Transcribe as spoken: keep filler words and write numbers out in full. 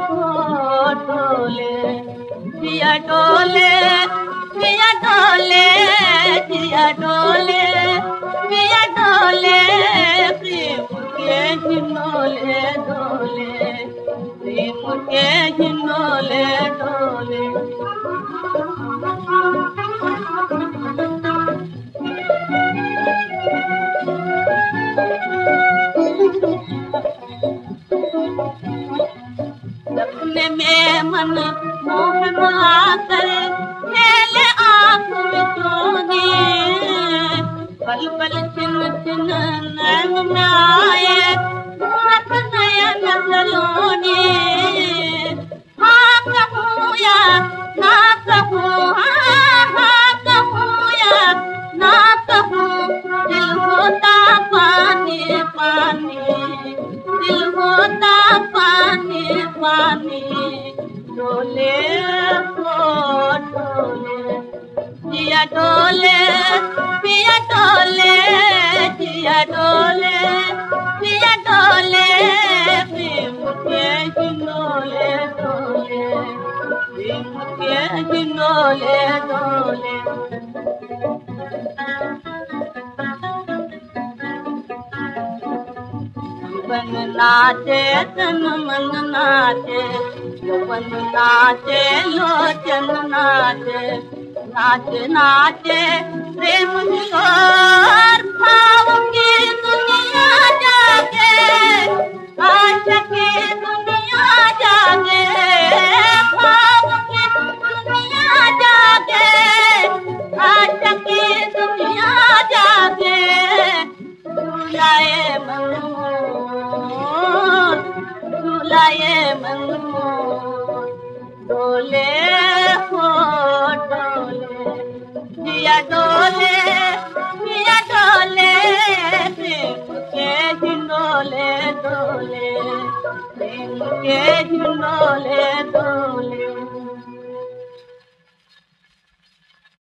हो डोले जिया डोले जिया डोले जिया डोले जिया डोले प्रेम के हिनोले डोले प्रेम के हिनोले डोले सपने में मन मोह आकर खेले आँख में सोने पल पल छिन छिन नैन में आए घूमत नयन सलोने हाँ कहूँ या ना कहूँ हाँ हाँ कहूँ या ना कहूँ दिल होता पानी पानी दिल होता पानी पानी डोले हो डोले जिया डोले पिया डोले जिया डोले पिया डोले प्रेम के हिनोले डोले प्रेम के हिनोले डोले बन नाचे तन मन नाचे यौवन नाचे लोचन नाचे नाचे नाचे प्रेम और भाव की दुनिया जागे आशिक की दुनिया जागे भाव की दुनिया जागे आशिक की दुनिया जागे झूलाए मन झूलाए मन डोले हो डोले जिया डोले जिया डोले प्रेम के हिनोले डोले प्रेम के हिनोले डोले